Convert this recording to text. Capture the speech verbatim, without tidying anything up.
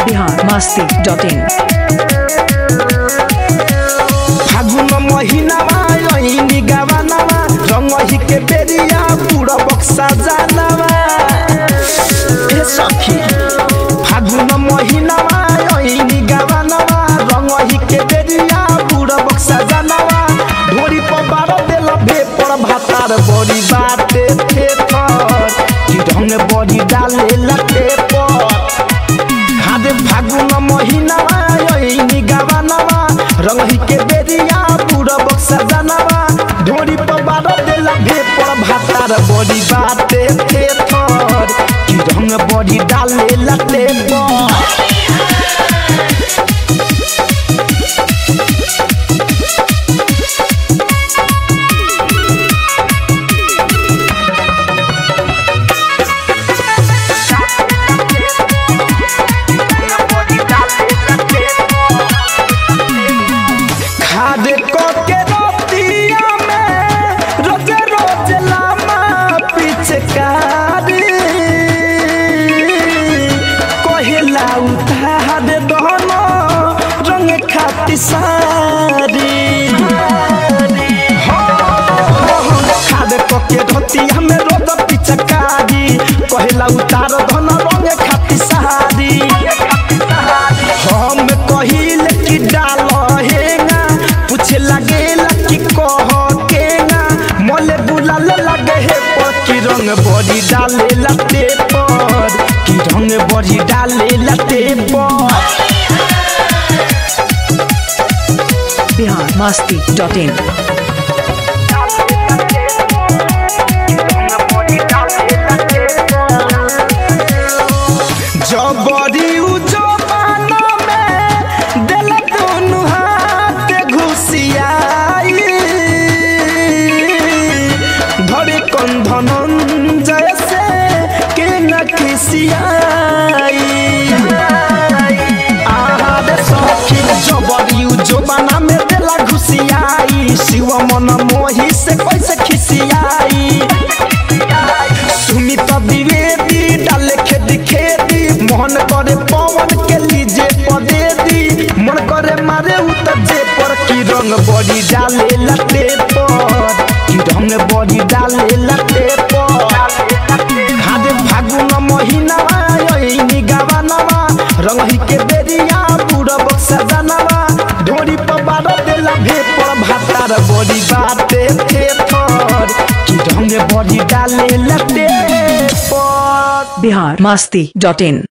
Bihar Masti dot इन। फागुन महीनावा यही गावानावा रंगही के बेरिया पूरा बक्सा जानावा ए सखी। फागुन महीनावा यही गावानावा रंगही के बेरिया पूरा बक्सा जानावा ढोरी पर बारो देला भेपर भातार बड़ी बाटे थे पर कि ढंग बड़ी डाले लटे पर। हादे फागुन महीनावा यही गावानावा रंगही के बेरिया पूरा बक्सा जानावा ढोरी पर बारो देला भेपर भातार बड़ी बाटे थे पर कि ढंग बड़ी डाले लटे पर। खादे को के रोटिया में रोज रोज लामा पिचकारी कोहिला उतार दोनो रंग खाती सारी। खादे को के रोटिया में रोज पिचकारी कोहिला उतार दोनो रंग खाती सारी। हम कहिले कि डालो हेंगा पूछे लगेला कि कह केंगा मोले बुलाले लगे हे पर कि रंग बड़ी डाले लते पर कि रंग बड़ी डाले लते पर। Bihar Masti dot in. जबरी उजो पाना में दिल दोनों हाथ घुसियाई धरे कंधन जैसे के न खिसियाई। आहारे सखी जबरी उजो पाना में दिल घुसियाई शिव मन मोही से कैसे खिसियाई। सुमित द्विवेदी डाले खेदी खेदी मोहन करे पवन के लीजे पदे दी मन करे मारे उतर जे पर की रंग बड़ी डाले लटे पर की रंग बड़ी डाले लटे पर। हादे फागुन महीनावा यही गावानावा रंगही के बेरिया पूरा बक्सा जानावा ढोरी पर बारो देला भेपर भातार बड़ी बाटे थे पर की रंग बड़ी डाले लटे पर। बिहार मस्ती डॉट इन।